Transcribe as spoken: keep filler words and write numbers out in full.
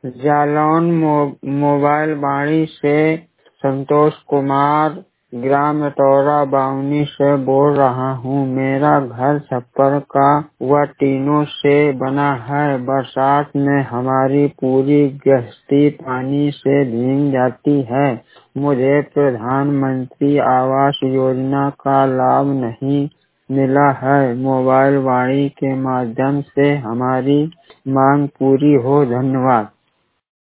जालौन मो, मोबाइल वाणी से संतोष कुमार ग्राम टोरा बावनी से बोल रहा हूँ। मेरा घर छप्पर का व टीनों से बना है। बरसात में हमारी पूरी गृहस्थी पानी से भीग जाती है। मुझे प्रधानमंत्री आवास योजना का लाभ नहीं मिला है। मोबाइल वाणी के माध्यम से हमारी मांग पूरी हो। धन्यवाद।